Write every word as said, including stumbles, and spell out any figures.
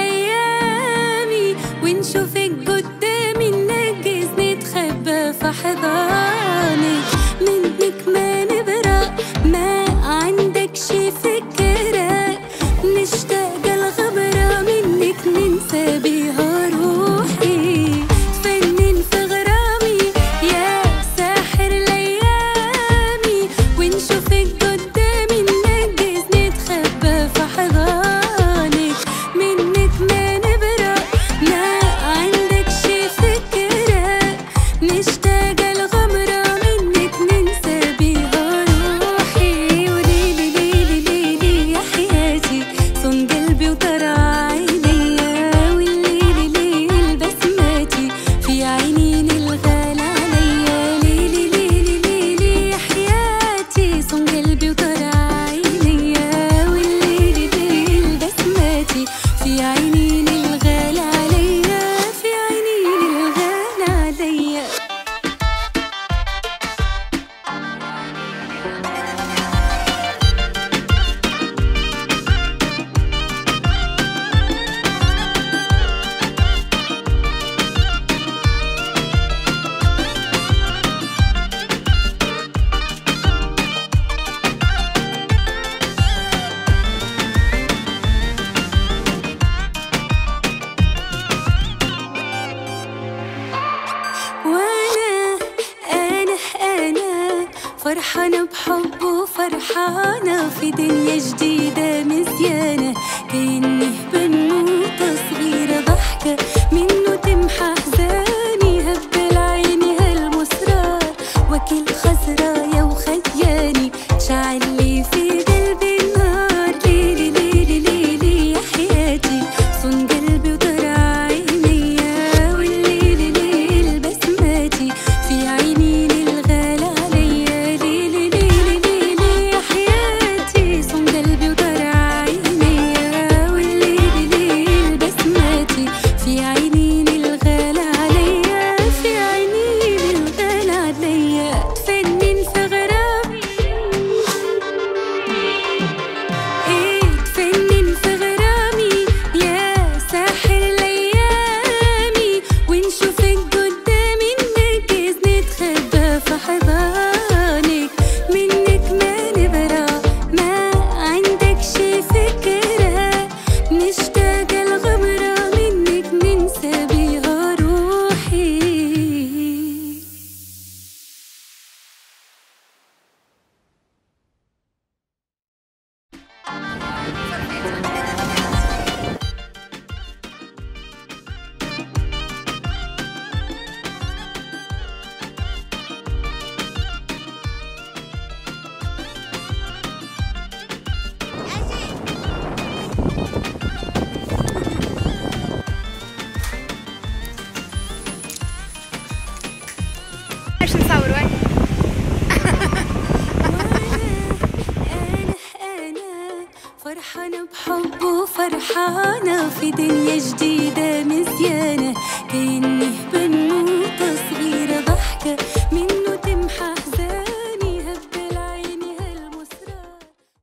لأيامي ونشوفك قدامي ننجز نتخبى في حضانك. منك ما نبرأ ما عندكش فكرة، نشتاق الغبرة منك ننسى بيها روحي. فنن في غرامي يا ساحر لأيامي ونشوفك قدامي ننجز نتخبى في حضانك. منك ما نبرأ ما عندكش فكرة، نشتاق الغمرة منك ننسى بيها روحي. وليلي ليلي ليلي يا حياتي صون قلبي وطرى عينيا، والليلي ليل بسماتي في عينين الغالى عليا. ليلي ليلي ليلي يا حياتي صون قلبي وطرى عينيا، والليلي ليل بسماتي في عينين الغالى عليا، في عينين الغالى عليا. وانا انا انا فرحانة بحب وفرحانة في دنيا جديدة مزيانة، كأني بنوتة صغيرة ضحكة منه تمحى احزاني. هبل عيني هالمسرار وكل خزرايا وخياني، شعل لي في قلبي النار. ليلي ليلي ليلي يا حياتي صون قلبي وطرى عينيا، والليلي ليل بسماتي في عينين الغالى عليا. ليلي ليلي ليلي يا حياتي صون قلبي وطرى عينيا، والليلي ليل بسماتي في عينين الغالى عليا، في عينين الغالى عليا. تفنن في غرامي ايه تفنن في غرامي يا ساحر لأيامي ونشوفك قدامي ننجز نتخبى في حضانك. منك ما نبرأ ما عندكش فكرة، نشتاق الغمرة منك ننسى بيها روحي. ايش نصور وين؟ أنا أنا فرحانة بحب وفرحانة في دنيا جديدة